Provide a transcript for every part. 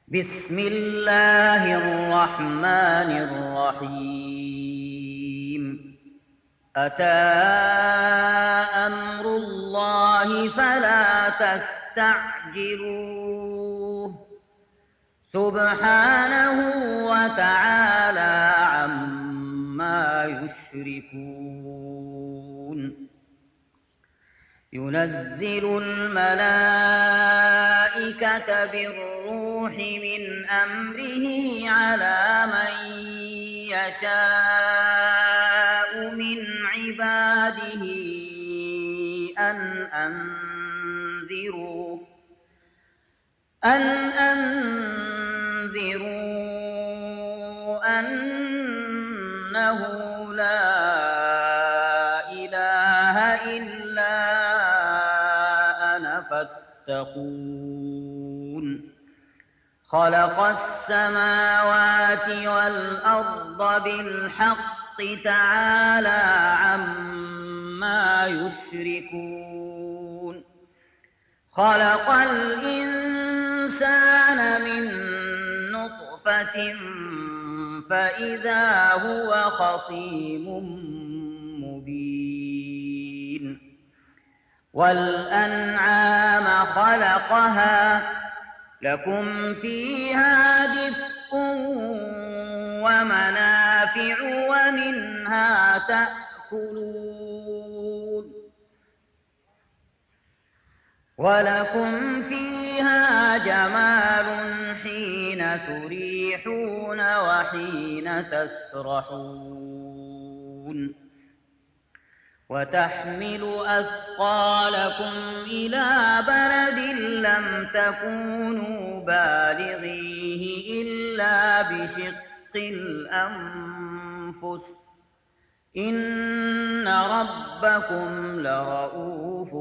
بسم الله الرحمن الرحيم. أتى أمر الله فلا تستعجلوه سبحانه وتعالى عما يشركون. ينزل الملائكة بالروح من أمره على من يشاء من عباده أن أنذروا أنه لا إله إلا أنا فاتقون. خلق السماوات والأرض بالحق تعالى عما يشركون. خلق الإنسان من نطفة فإذا هو خصيم مبين. والأنعام خلقها لكم فيها دفء ومنافع ومنها تأكلون ولكم فيها جمال حين تريحون وحين تسرحون. وتحمل أثقالكم إلى بلد لم تكونوا بالغيه إلا بشق الأنفس إن ربكم لرؤوف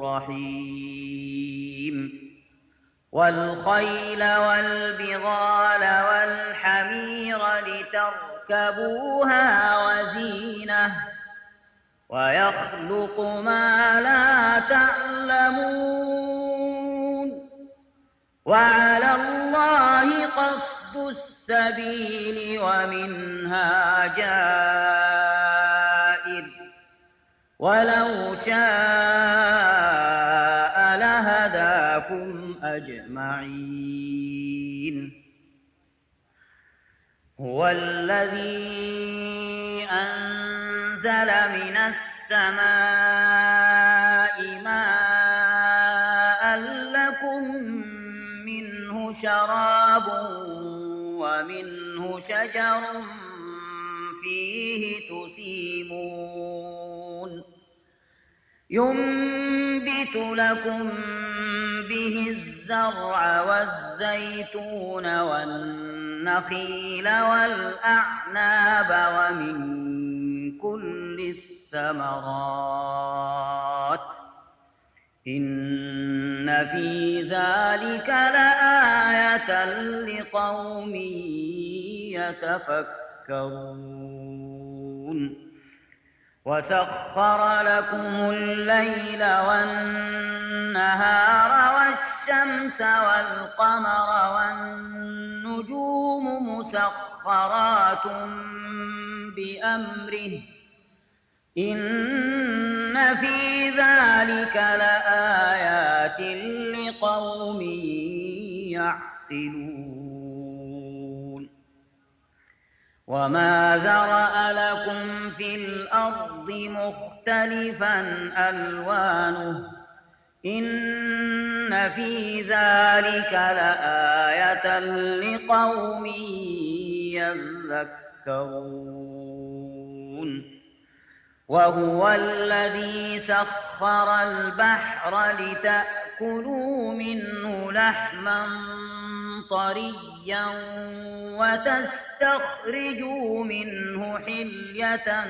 رحيم. والخيل والبغال والحمير لتركبوها وزينة ويخلق ما لا تعلمون. وعلى الله قصد السبيل ومنها جائر ولو شاء لهداكم أجمعين. هو الذي أنزل من السماء ماء لكم منه شراب ومنه شجر فيه تسيمون. ينبت لكم به الزرع والزيتون والنخيل والأعناب ومن كل الثمرات إن في ذلك لآية لقوم يتفكرون. وسخر لكم الليل والنهار والشمس والقمر والنجوم مسخرات بأمره إن في ذلك لآيات لقوم يعقلون. وما ذرأ لكم في الأرض مختلفا ألوانه إن في ذلك لآية لقوم يذكرون. وهو الذي سخر البحر لتأكلوا منه لحما طريا وتستخرجوا منه حلية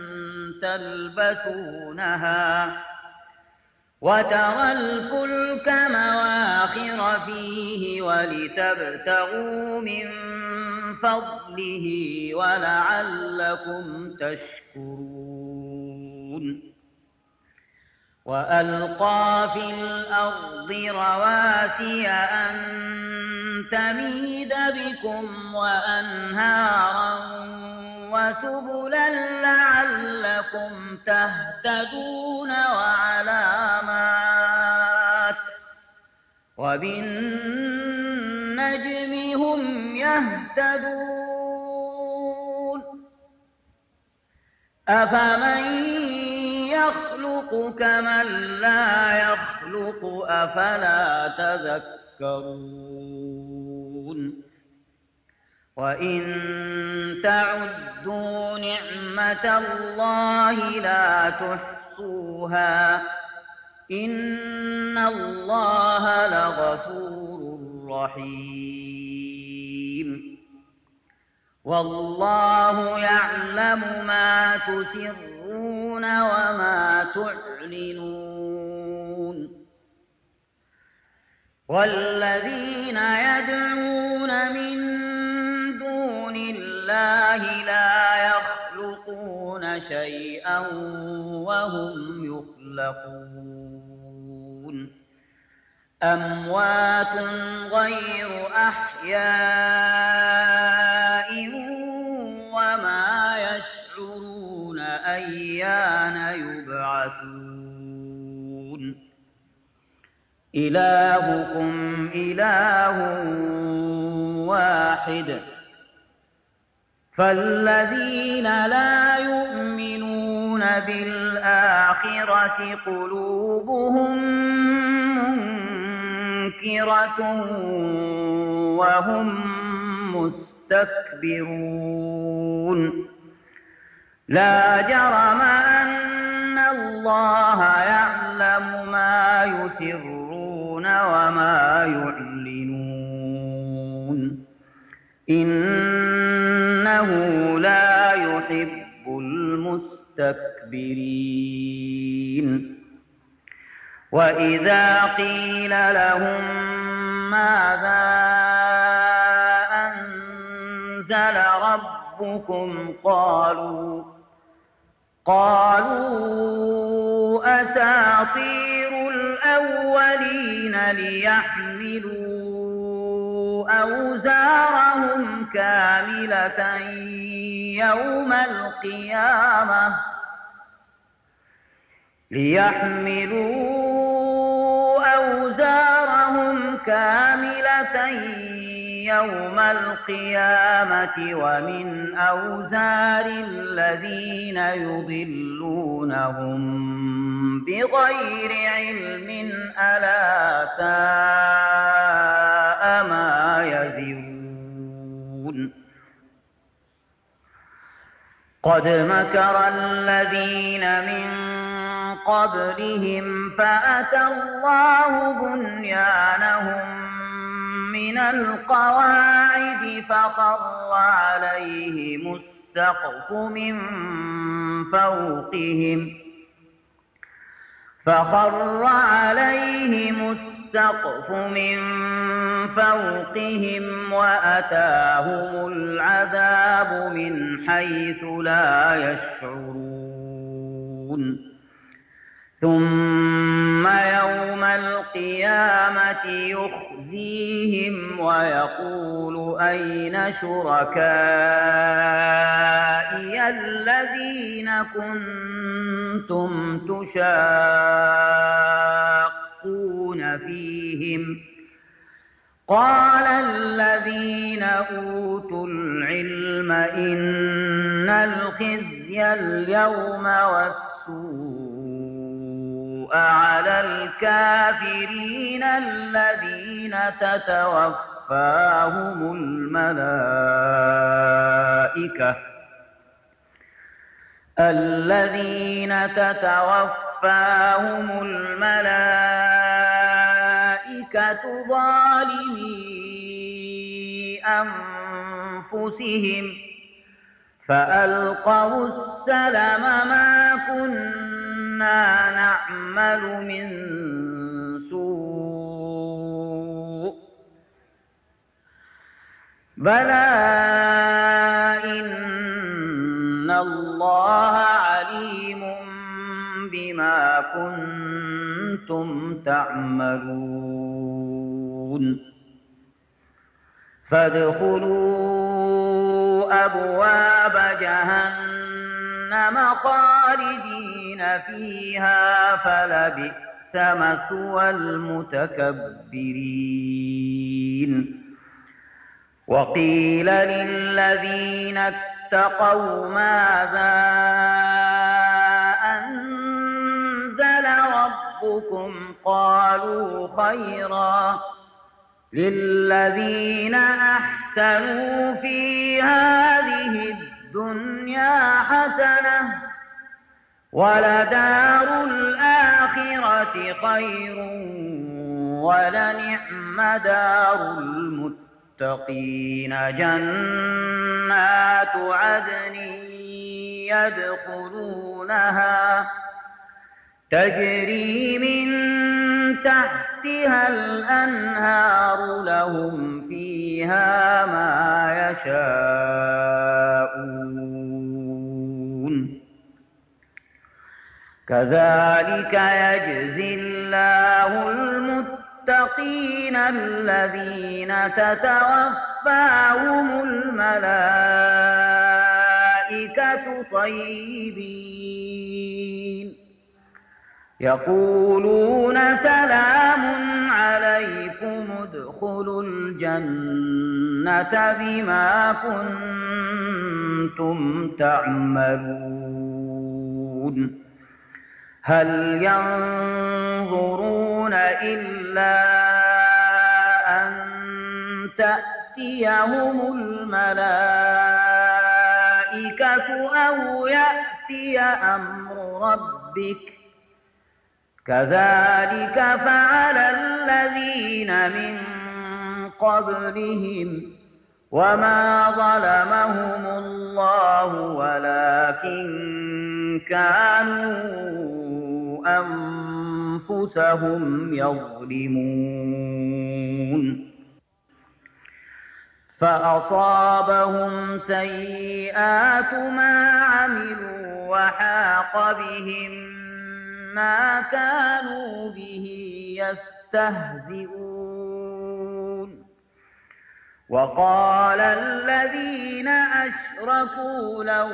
تلبسونها وترى الفلك مواخر فيه ولتبتغوا من فضله ولعلكم تشكرون. وألقى في الأرض رواسي أن تميد بكم وأنهارا وسبلا لعلكم تهتدون وعلامات وبالنجم هم يهتدون أفمن يخلق كمن لا يخلق أفلا تذكرون وإن تعدوا نعمة الله لا تحصوها إن الله لغفور رحيم والله يعلم ما تسرون وما تعلنون والذين يدعون من دون الله لا يخلقون شيئا وهم يخلقون أموات غير أحياء وما يشعرون أيان يبعثون إلهكم إله واحد فالذين لا يؤمنون بالآخرة قلوبهم منكرة وهم مستكبرون لا جرم أن الله يعلم ما يسرون وما يعلنون إنه لا يحب المستكبرين وإذا قيل لهم ماذا أنزل ربكم قالوا أساطير الأولين ليحملوا أوزارهم كاملة يوم القيامة ومن أوزار الذين يضلونهم بغير علم ألا ساء ما يزرون قد مكر الذين من قبلهم فأتى الله بنيانهم من القواعد فخر عليهم السقف من فوقهم وأتاهم العذاب من حيث لا يشعرون ثم يوم القيامة يخزيهم ويقول أين شركائي الذين كنتم تشاقون فيهم قال الذين أوتوا العلم إن الخزي اليوم والسوء على الكافرين الذين تتوفاهم الملائكة ظالمي أنفسهم فألقوا السلم ما كنا نعمل من سوء بلى إن الله عليم بما كنتم تعملون فادخلوا أبواب جهنم خالدين فيها فلبئس مثوى المتكبرين. وقيل للذين اتقوا ماذا أنزل ربكم قالوا خيرا للذين أحسنوا في هذه الدنيا حسنة ولدار الآخرة خير ولنعم دار المتقين. جنات عدن يدخلونها تجري من تحتها الأنهار لهم فيها ما يشاءون كذلك يجزي الله المتقين الذين تتوفاهم الملائكة طيبين يقولون سلام عليكم ادخلوا الجنة بما كنتم تعملون. هل ينظرون إلا أن تأتيهم الملائكة أو يأتي أمر ربك كذلك فعل الذين من قبلهم وما ظلمهم الله ولكن كانوا أنفسهم يظلمون. فأصابهم سيئات ما عملوا وحاق بهم ما كانوا به يستهزئون. وقال الذين أشركوا لو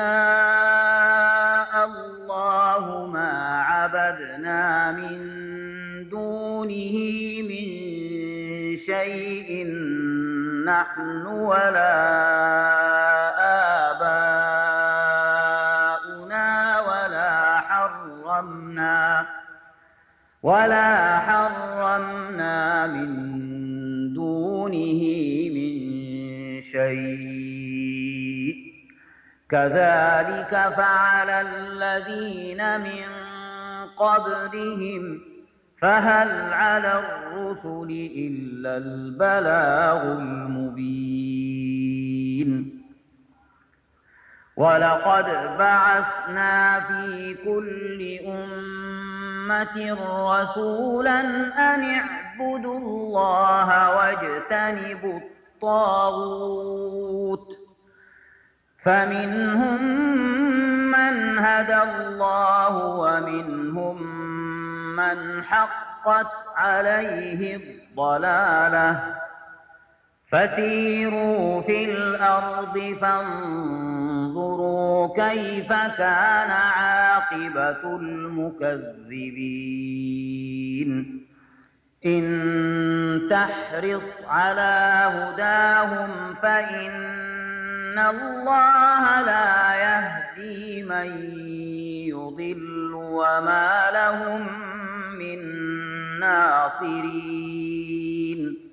شاء الله ما عبدنا من دونه من شيء نحن ولا آباؤنا ولا حرمنا من دونه من شيء كذلك فعل الذين من قبلهم فهل على الرسل إلا البلاغ المبين. ولقد بعثنا في كل أمة رسولا أن اعبدوا الله واجتنبوا الطاغوت فمنهم من هدى الله ومنهم من حقت عليه الضلالة فسيروا في الأرض فانظروا كيف كان عاقبة المكذبين. إن تحرص على هداهم فإن الله لا يهدي من يضل وما لهم من ناصرين.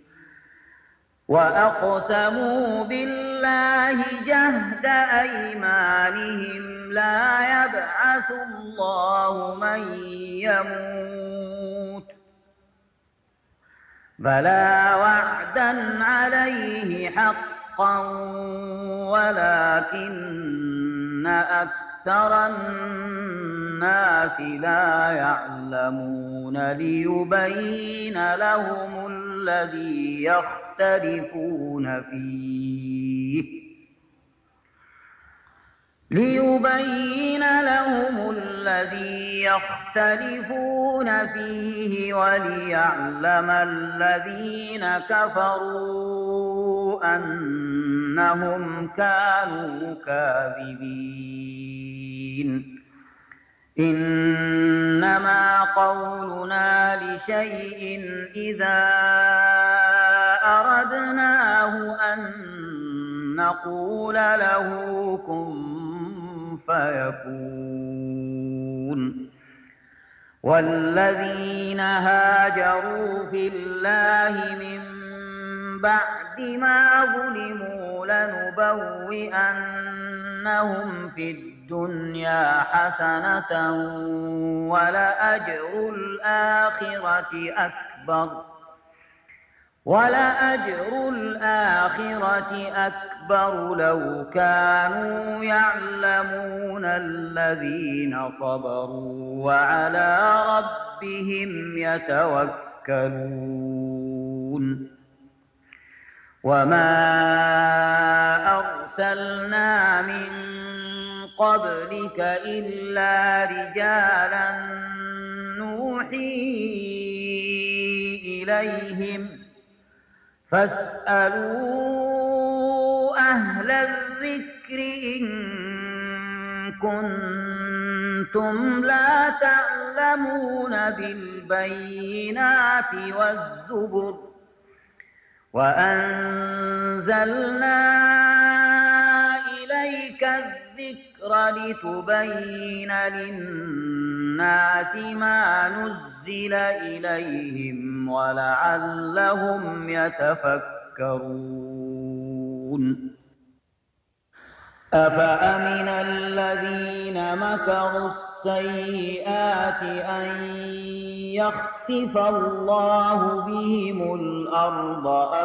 وأقسموا بالله جهد أيمانهم لا يبعث الله من يموت بلى وعدا عليه حقا ولكن أكثر الناس لا يعلمون ليبين لهم الذي يختلفون فيه وليعلم الذين كفروا أنهم كانوا كاذبين إنما قولنا لشيء إذا أردناه أن نقول له كن فيكون والذين هاجروا في الله من بعد ما ظلموا لنبوئنهم في الدنيا حسنة ولأجر الآخرة أكبر لو كانوا يعلمون الذين صبروا وعلى ربهم يتوكلون وما أرسلنا من قبلك إلا رجالا نوحي إليهم فاسألوا أهل الذكر إن كنتم لا تعلمون بالبينات والزبر وأنزلنا إليك الذكر لتبين للناس ما نزل إليهم ولعلهم يتفكرون أفأمن الذين مكروا السيئات أن يخسف الله بهم الأرض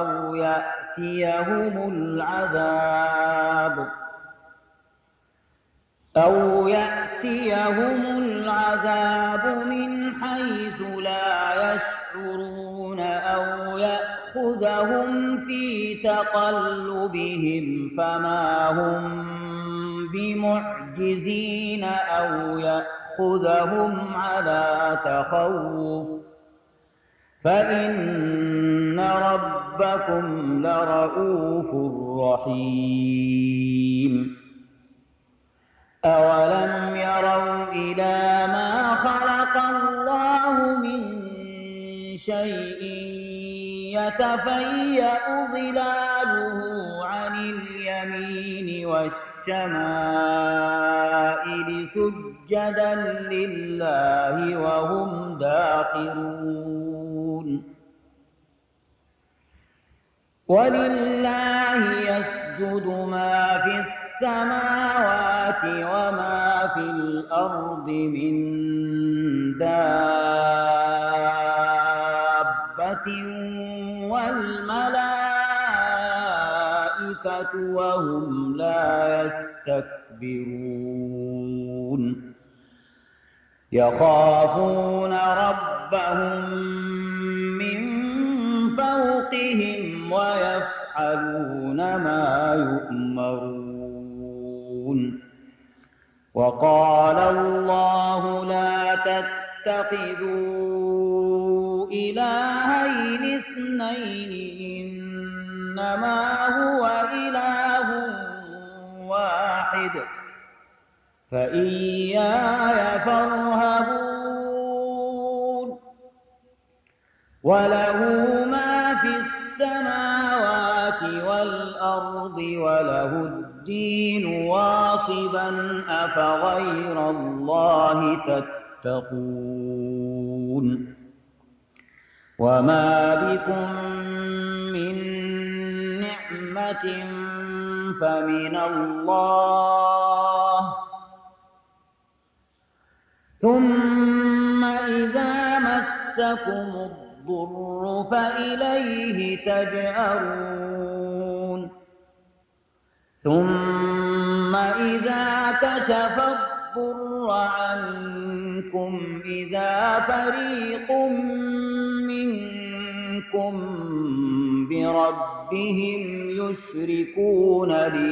أو يأتيهم العذاب من حيث لا يشعرون أو يأخذهم في تقلبهم فما هم بمعجزين أو يأخذهم على تخوف فإن ربكم لرءوف رحيم أولم يروا إلى ما خلق الله من شيء يتفيأ ظلاله عن اليمين والشمائل سجدا لله وهم داخرون ولله يسجد ما في السماوات وما في الأرض من دابة والملائكة وهم لا يستكبرون يخافون ربهم من فوقهم ويفعلون ما يؤمرون وقال الله لا تتخذوا إلهين اثنين إنما هو إله واحد فإياي فارهبون وله ما في السماوات والأرض وله الدين واصبا أفغير الله تتقون وما بكم من نعمة فمن الله ثم إذا مسكم الضر فإليه تجأرون ثم إذا كشف الضر عنكم إذا فريق منكم بربهم يشركون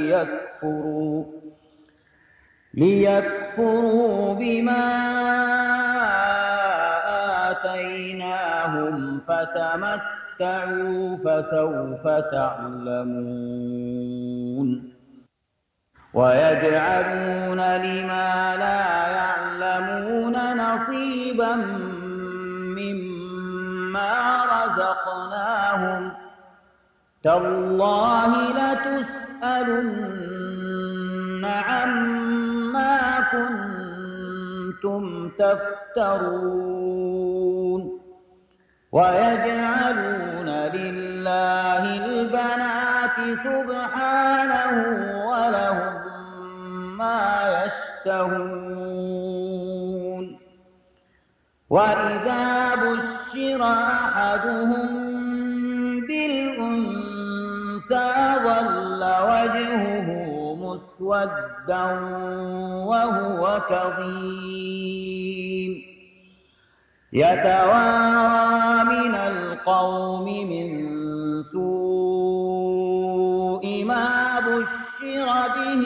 ليكفروا بما آتيناهم فتمتعوا تمتعوا فسوف تعلمون ويجعلون لما لا يعلمون نصيبا مما رزقناهم تالله لتسألن عما كنتم تفترون ويجعلون لله البنات سبحانه ولهم ما يشتهون وإذا بشر أحدهم بالأنثى ظل وجهه مسودا وهو كظيم يتوارى من القوم من سوء ما بشر به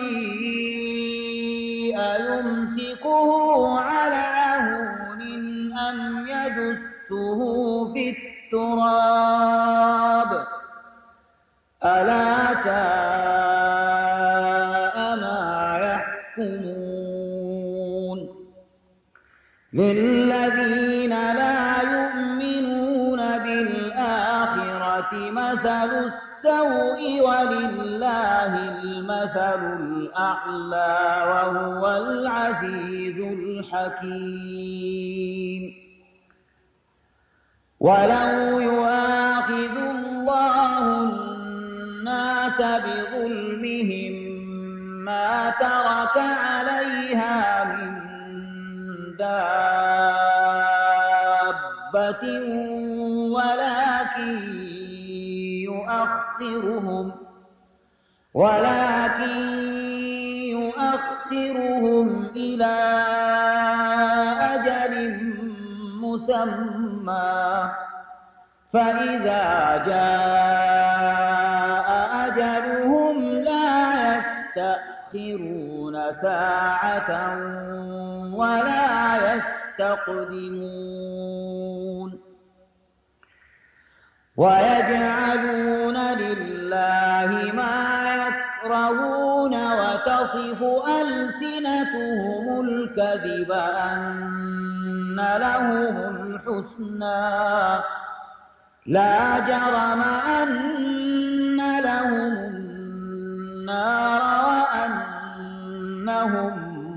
أيمسكه على هون أم يدسه في التراب ألا ساء ما يحكمون للذين لا يؤمنون بالآخرة مثل السوء ولله المثل الأعلى وهو العزيز الحكيم ولو يؤاخذ الله الناس بظلمهم ما ترك عليها من دابة ولكن يؤخرهم إلى أجل مسمى فإذا جاء أجلهم لا يستأخرون ساعة ولا يستقدمون ويجعلون لله ما يكرهون وتصف ألسنتهم الكذب أن لهم الحسنى لا جرم أن لهم النار وأنهم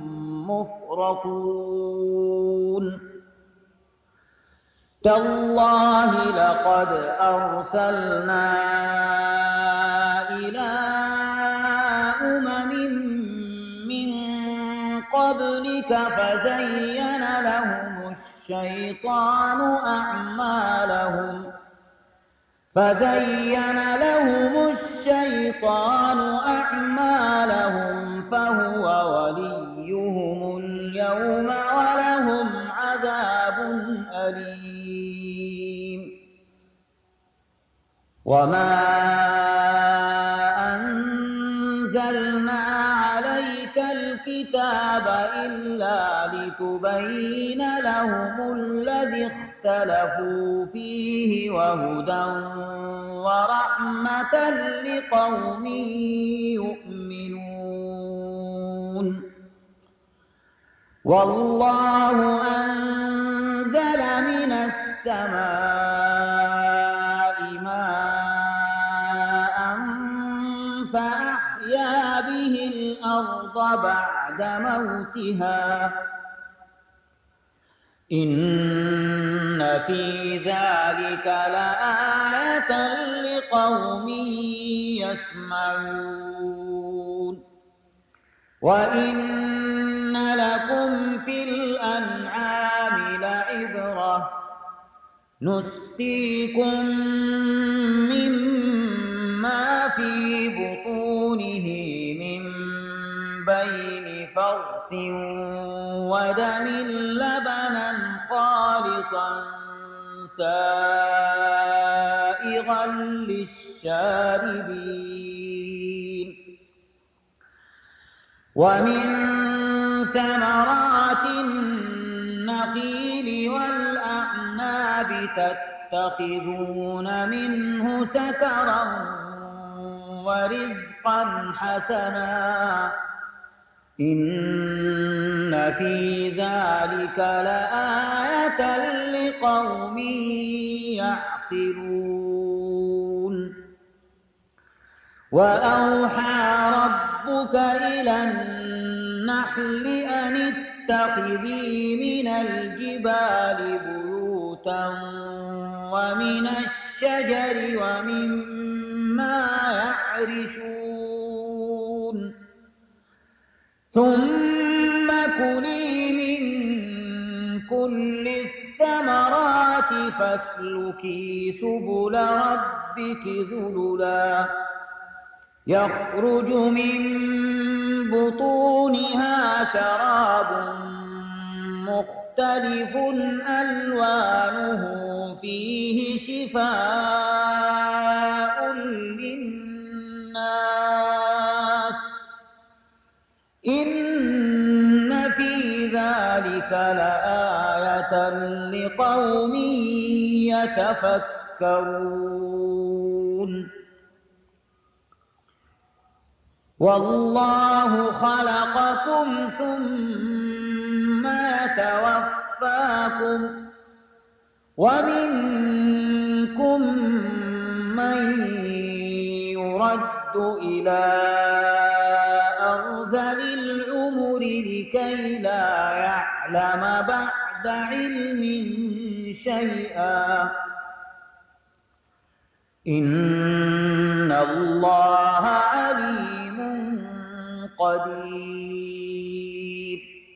مفرطون تالله لقد أرسلنا إلى أمم من قبلك فزين لهم الشيطان أعمالهم فهو وليهم اليوم ولهم عذاب أليم وما أنزلنا عليك الكتاب إلا لتبين لهم الذي اختلفوا فيه وهدى ورحمة لقوم يؤمنون والله أنزل من السماء ماء فأحيا به الأرض بعد موتها إن في ذلك لآية لقوم يسمعون وإن لكم في الأنعام لعبرة نسقيكم مما في بطونه من بين فرث ودم لبنا خالصا سائغا للشاربين ومن ثمرات النخيل والأعناب يتخذون منه سكرا ورزقا حسنا إن في ذلك لآية لقوم يعقلون وأوحى ربك إلى النحل أن اتخذي من الجبال بيوتا ومن الشجر ومما يعرشون ثم كلي من كل الثمرات فاسلكي سبل ربك ذللا يخرج من بطونها شراب مختلف ألوانه فيه شفاء للناس إن في ذلك لآية لقوم يتفكرون والله خلقكم ثم يتوفاكم ومنكم من يرد إلى أرذل العمر لكي لا يعلم بعد علم شيئا إن الله عليم قدير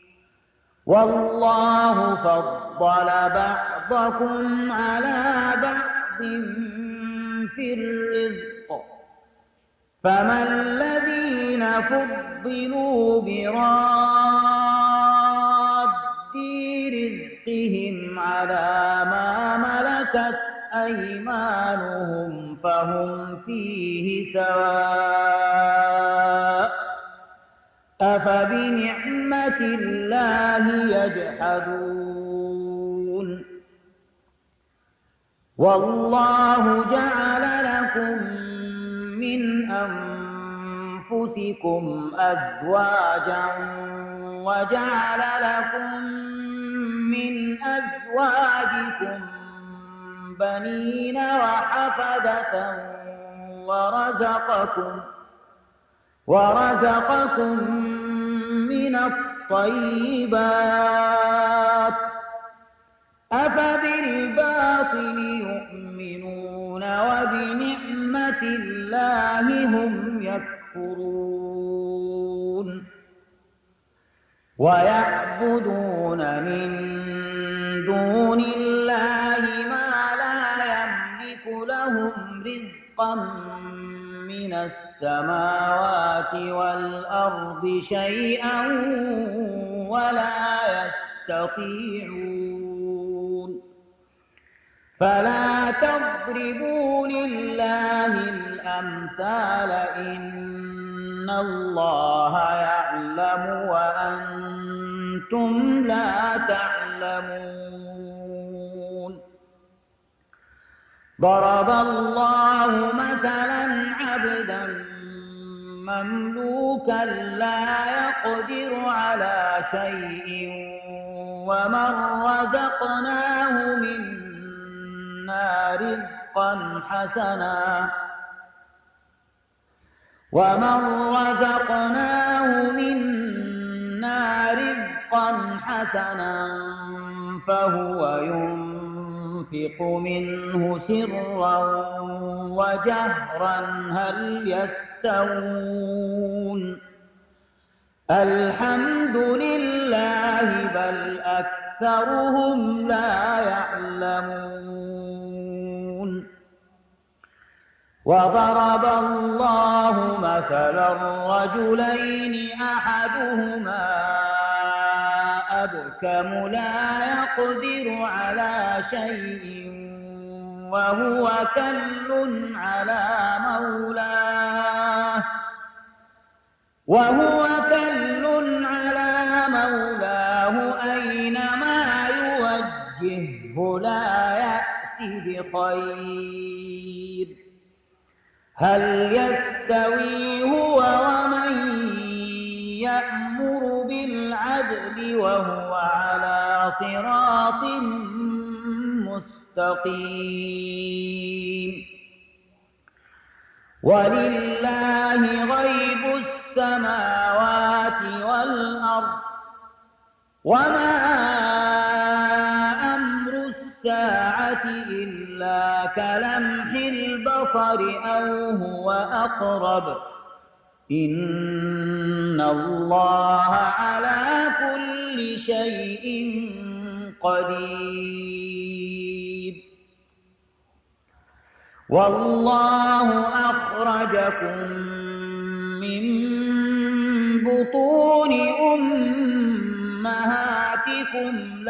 والله فضل بعضكم على بعض في الرزق فما الذين فضلوا براد رزقهم على ما ملكت أيمانهم فهم فيه سواء أفبنعمة الله يجحدون والله جعل لكم من أنفسكم أزواجا وجعل لكم من أزواجكم بنين وحفدة ورزقكم من الطيبات أفبالباطل يؤمنون وبنعمة الله هم يكفرون ويعبدون من دون الله ما لا يملك لهم رزقا من السماوات والأرض شيئا ولا يستطيعون فلا تضربوا لله الأمثال إن الله يعلم وأنتم لا تعلمون ضرب الله مثلا عبدا مملوكا لا يقدر على شيء ومن رزقناه منا رزقا حسنا فهو ينفق منه سرا وجهرا هل يستوون الحمد لله بل أكثرهم لا يعلمون وضرب الله مثلا رجلين أحدهما أبكم لا يقدر على شيء وهو كل على مولاه أينما يوجهه لا يأتي خير هل يستوي هو ومن يأمر بالعدل وهو على صراط مستقيم ولله غيب السماوات والأرض وما أمر الساعة إلا كلمح البصر أو هو أقرب إن الله على كل شيء قدير والله أخرجكم من بطون أمهاتكم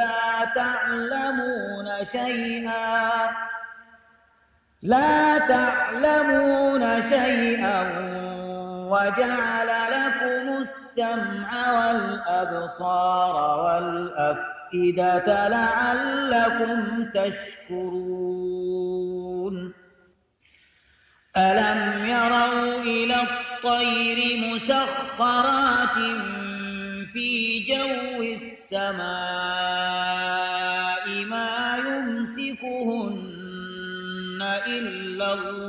لا تعلمون شيئا وجعل لكم السمع والأبصار والأفئدة لعلكم تشكرون ألم يروا إلى الطير مسخرات في جو السماء ما يمسكهن إلا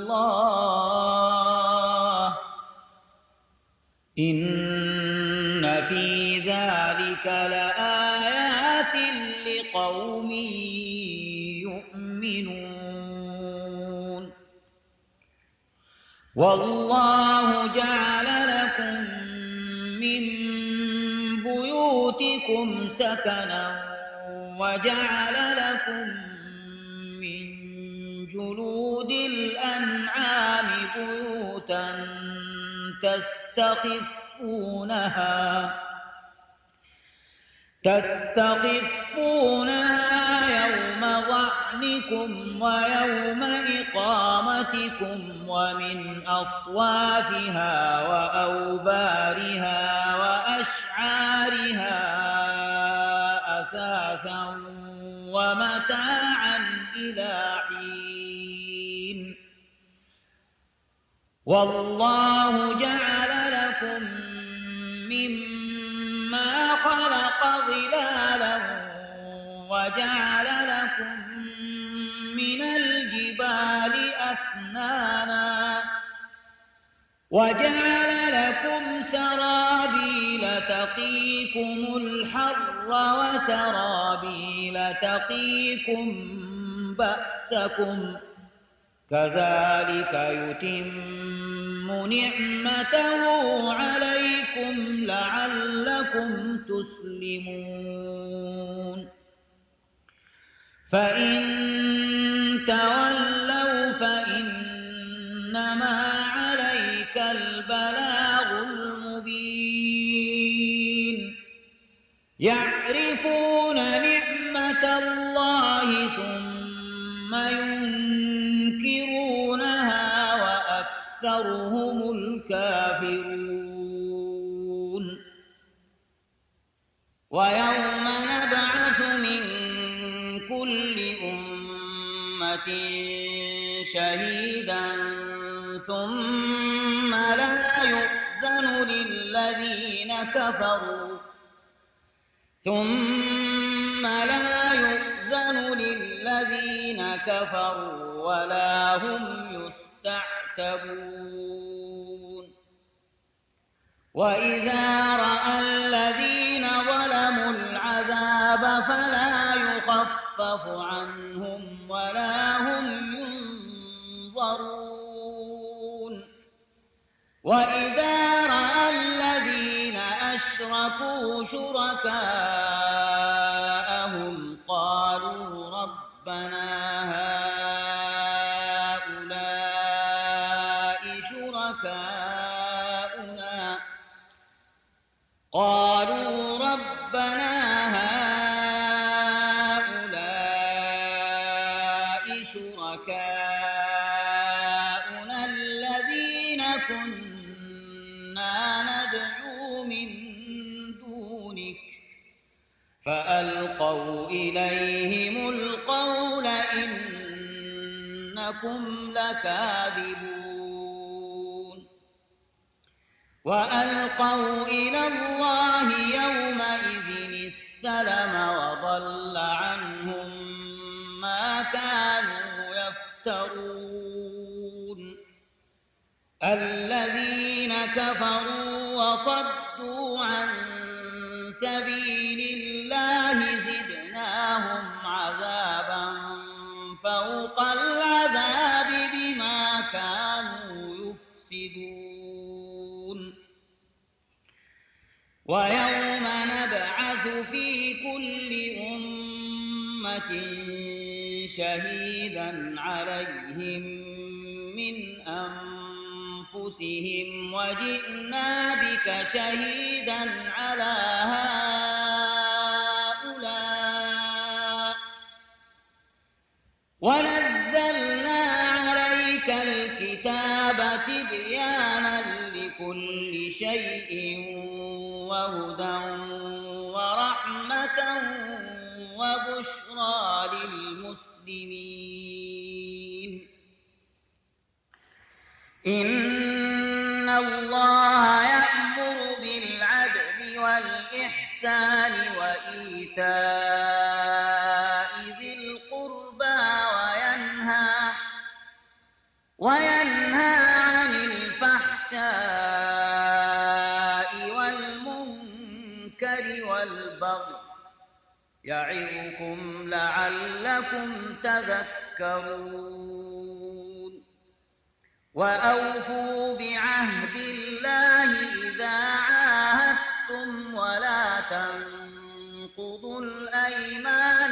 الله إن في ذلك لآيات لقوم يؤمنون والله جعل لكم من بيوتكم سكنا وجعل لكم من جلود الأنعام بيوتا تستخفونها يوم ظعنكم ويوم إقامتكم ومن أصوافها وأوبارها وأشعارها أثاثا ومتاعا إلى حين والله جعل لكم مما خلق ظلالا وجعل لكم من الجبال أكنانا وجعل لكم سرابيل تقيكم الحر وسرابيل تقيكم بأسكم كذلك يتم نعمته عليكم لعلكم تسلمون فإن تولوا فإنما عليك البلاغ المبين يعرفون نعمة الله ثم ينكرونها وأكثرهم الكافرون ويوم نبعث من كل أمة شهيدا ثم لا يؤذن للذين كفروا ولا هم يستعتبون وإذا رأى الذين ظلموا العذاب فلا يخفف عنهم ولا هم ينظرون وإذا رأى الذين أشركوا شركاءهم قالوا ربنا هؤلاء شركاؤنا الذين كنا ندعو من دونك فألقوا إليهم القول إنكم لكاذبون وألقوا إلى الله يومئذ السلم وضل عنهم ما كانوا يفترون الذين كفروا وصدوا عن سبيل الله زدناهم عذابا فوق العذاب بما كانوا يفسدون ويوم نبعث في كل أمة شهيدا عليهم من أنفسهم وجئنا بك شهيدا على هؤلاء ونزلنا عليك الكتاب تبيانا لكل شيء وهدى ورحمة وبشرى للمسلمين إن الله يأمر بالعدل والإحسان وإيتاء ذي القربى وينهى عن الفحشاء والمنكر والبغي يعظكم لعلكم تذكرون وأوفوا بعهد الله إذا عاهدتم تنقضوا الأيمان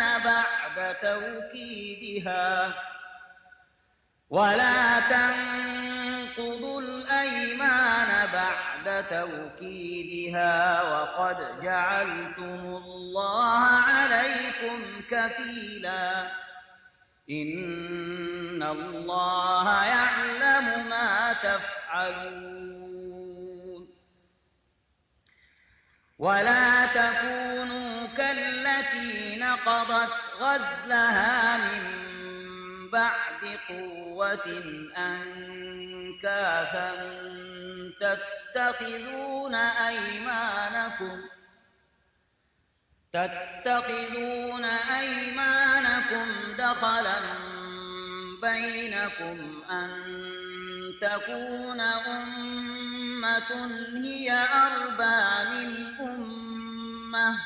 بعد توكيدها وقد جعلتم الله عليكم كفيلا إن الله يعلم ما تفعلون ولا تكونوا كالتي نقضت غزلها من بعد قوة أنكاثا تتخذون أيمانكم دخلا بينكم أن تكون أمة هي أربى من أمة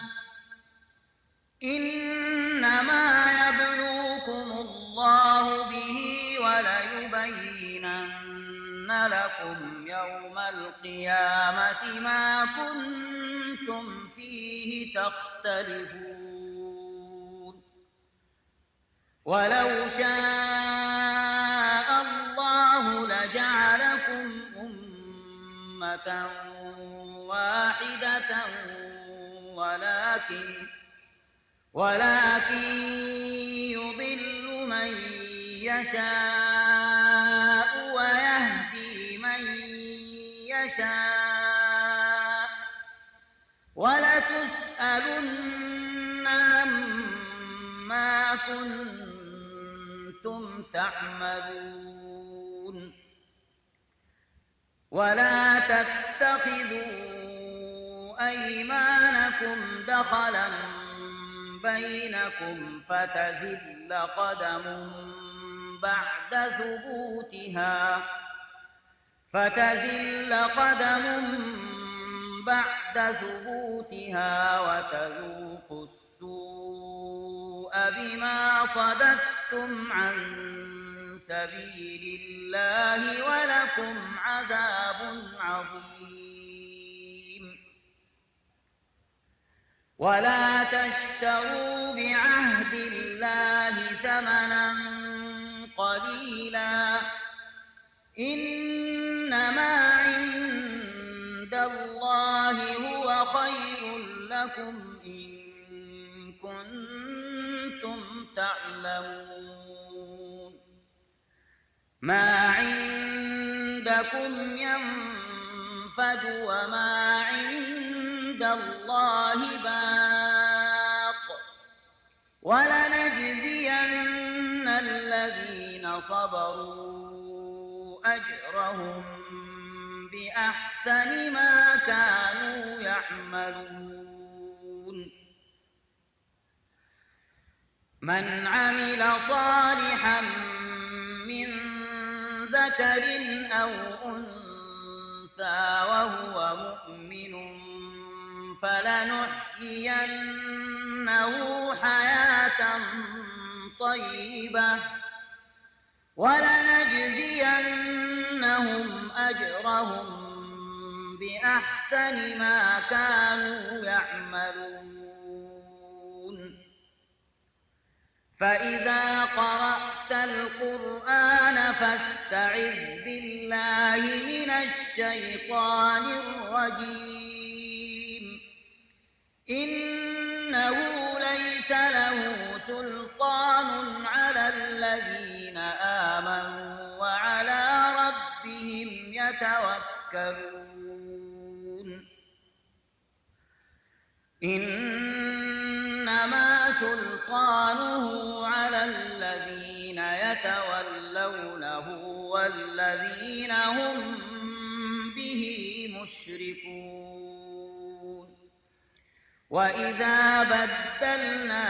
إنما يبلوكم الله به وليبينن لكم يوم القيامة ما كنتم فيه تختلفون ولو شاء الله لجعلكم أمة واحدة ولكن يضل من يشاء ويهدي من يشاء ولتسألن عما كنتم تعملون ولا تتخذوا أيمانكم دخلا بينكم فتزل قدم بعد ثبوتها وتذوقوا السوء بما صددتم عن سبيل الله ولكم عذاب عظيم ولا تشتروا بعهد الله ثمنا قليلا إنما عند الله هو خير لكم إن كنتم تعلمون ما عندكم ينفد وما عند الله باق ولنجزين الذين صبروا أجرهم بأحسن ما كانوا يعملون من عمل صالحا من ذكر أو أنثى وهو مؤمن فلنحيينه حياة طيبة ولنجزينهم أجرهم بأحسن ما كانوا يعملون فإذا قرأت القرآن فاستعذ بالله من الشيطان الرجيم إنه ليس له سلطان على الذين آمنوا وعلى ربهم يتوكلون إنما سلطانه على الذين يتولونه والذين هم به مشركون وإذا بدلنا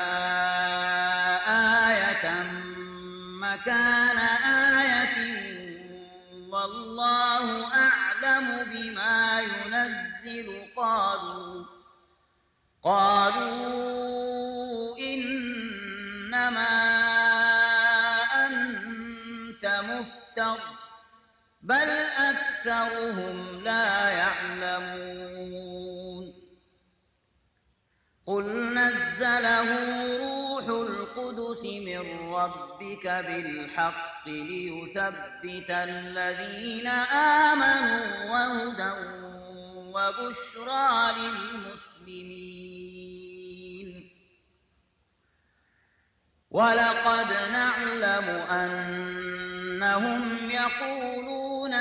آية مكان آية والله أعلم بما ينزل قالوا إنما أنت مفتر بل أكثرهم لا يعلمون قل نزله روح القدس من ربك بالحق ليثبت الذين آمنوا وهدى وبشرى للمسلمين ولقد نعلم أنهم يقولون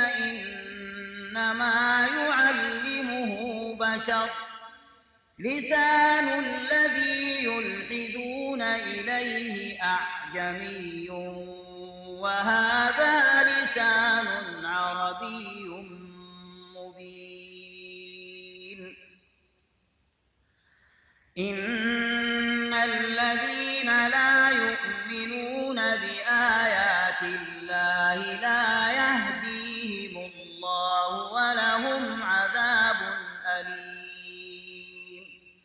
إنما يعلمه بشر لسان الذي يلحدون إليه أعجمي وهذا لسان عربي مبين إن الذين لا يؤمنون بآيات الله لا يهديهم الله ولهم عذاب أليم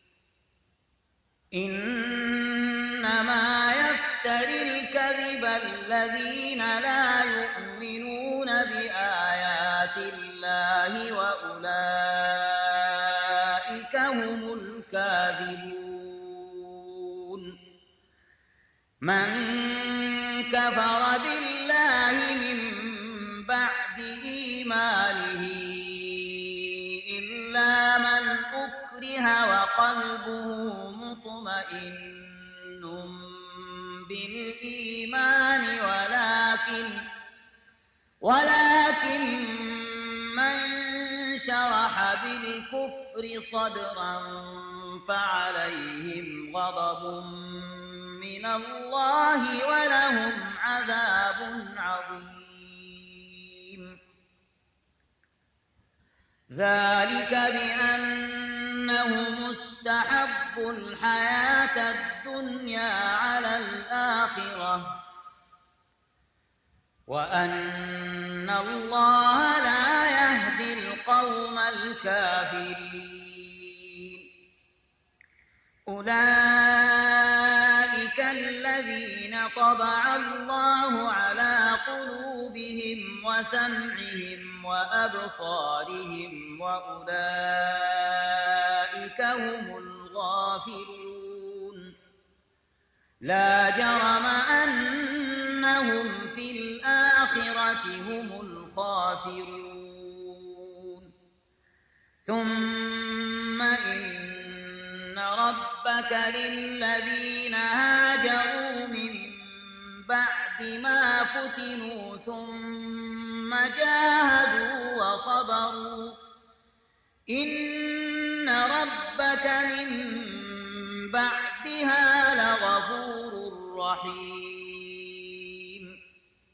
إنما يفتري الكذب الذين لا يؤمنون بآيات الله وأولئك هم الكاذبون من كفر بالله من بعد إيمانه إلا من أكره وقلبه مطمئن بالإيمان ولكن من شرح بالكفر صدرا فعليهم غضب من الله ولهم عذاب عظيم ذلك بأنهم استحبوا الحياة الدنيا على الآخرة وأن الله لا يهدي القوم الكافرين أولئك الذين طبع الله على قلوبهم وسمعهم وأبصارهم وأولئك هم الغافلون لا جرم أنهم في الآخرة هم الخاسرون ثم إن ربك للذين هاجروا من بعد ما فتنوا ثم جاهدوا وصبروا إن ربك من بعدها لغفور رحيم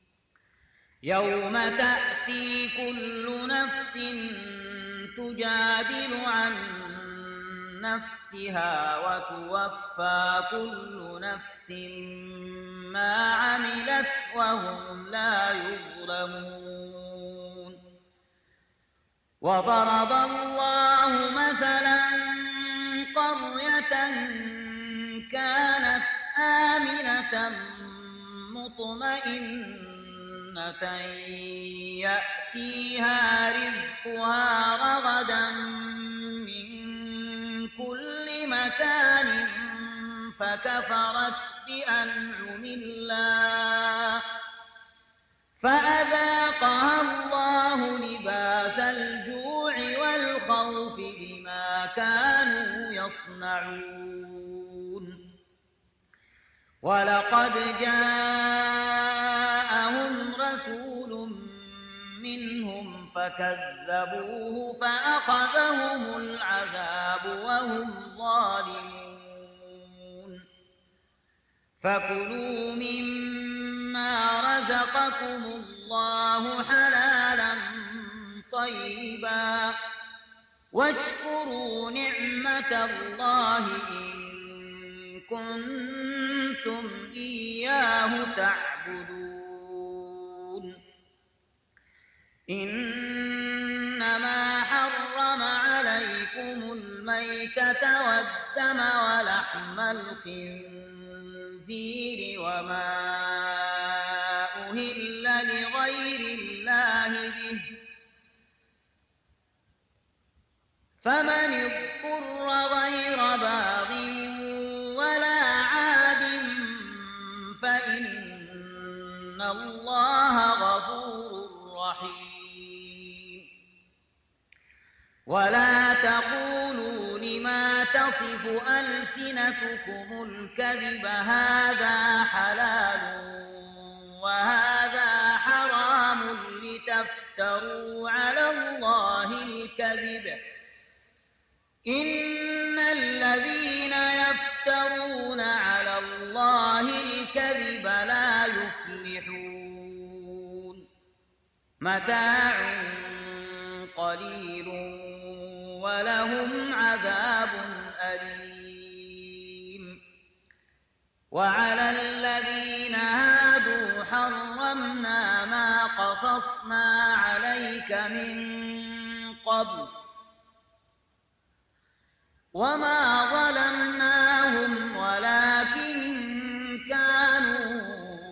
يوم تأتي كل نفس تجادل عن نفسها وتوفى كل نفس ما عملت وهم لا يظلمون. وضرب الله مثلا قرية كانت آمنة مطمئنة يأتيها رزقها رغدا من كل مكان فكفرت بأنعم الله فأذاقها الله لباس الجوع والخوف بما كانوا يصنعون. ولقد جاءهم رسول منهم فكذبوه فأخذهم العذاب وهم ظالمون. فكلوا مما رزقكم الله حلالا طيبا واشكروا نعمة الله إن كنتم إياه تعبدون. إنما حرم عليكم الميتة والدم ولحم الخنزير وما أهل لغير الله به فمن اضطر غير باغ ولا عاد فإن الله غفور رحيم. ولا تقولوا لما تصف ألسنتكم الكذب هذا حلال وهذا حرام لتفتروا على الله الكذب إن الذين يفترون على الله الكذب لا يفلحون. متاع قليل ولهم عذاب أليم. وعلى الذين هادوا حرمنا ما قصصنا عليك من قبل وما ظلمناهم ولكن كانوا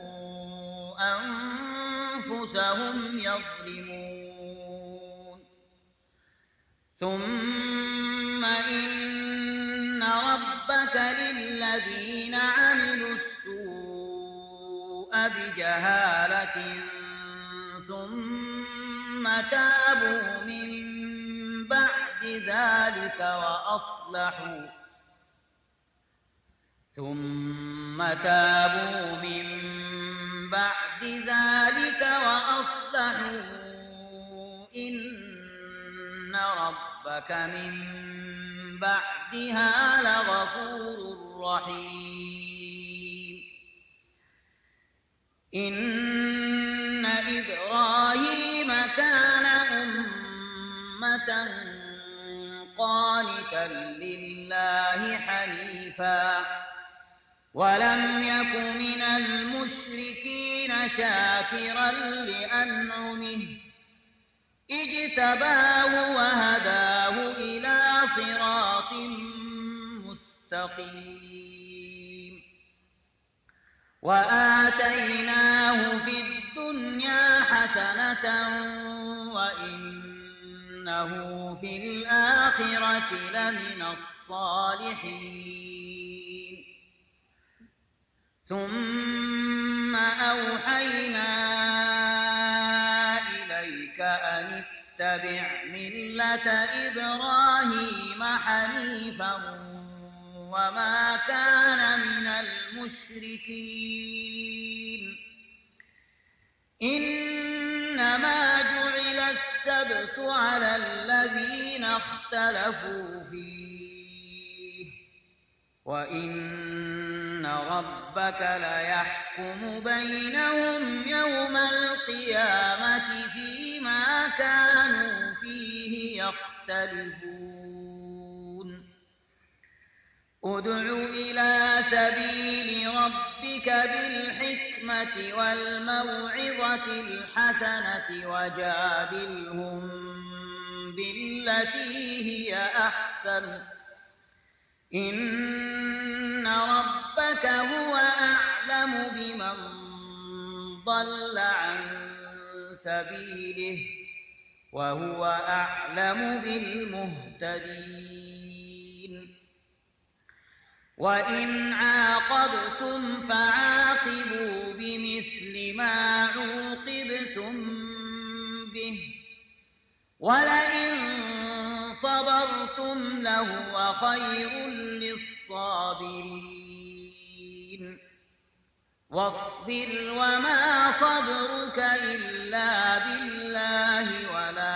أنفسهم يظلمون. ثم إن ربك للذين عملوا السوء بجهالة ثم تابوا من بعد ذلك وأصلحوا إن ربك من بعدها لغفور رحيم. إن إبراهيم كان أمة قانتا لله حنيفا ولم يك من المشركين شاكرا لأنعمه اجتباه وهداه إلى صراط مستقيم. وآتيناه في الدنيا حسنة وإنه في الآخرة لمن الصالحين. ثم أوحينا إليك أن اتبع ملة إبراهيم حنيفا وما كان من المشركين. إنما جعل السبت على الذين اختلفوا فيه وإن ربك ليحكم بينهم يوم القيامة فيما كانوا فيه يختلفون ادع إلى سبيل ربك بالحكمة والموعظة الحسنة وجادلهم بالتي هي أحسن إن ربك هو أعلم بمن ضل عن سبيله وهو أعلم بالمهتدين وإن عاقبتم فعاقبوا بمثل ما عوقبتم به ولئن صبرتم لهو خير للصابرين واصبر وما صبرك إلا بالله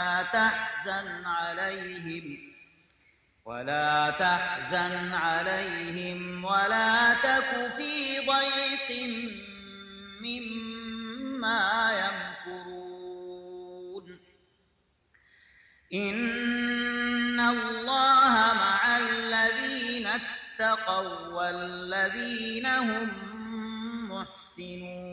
ولا تحزن عليهم ولا تك في ضيق مما يمكرون إن الله مع الذين اتقوا والذين هم محسنون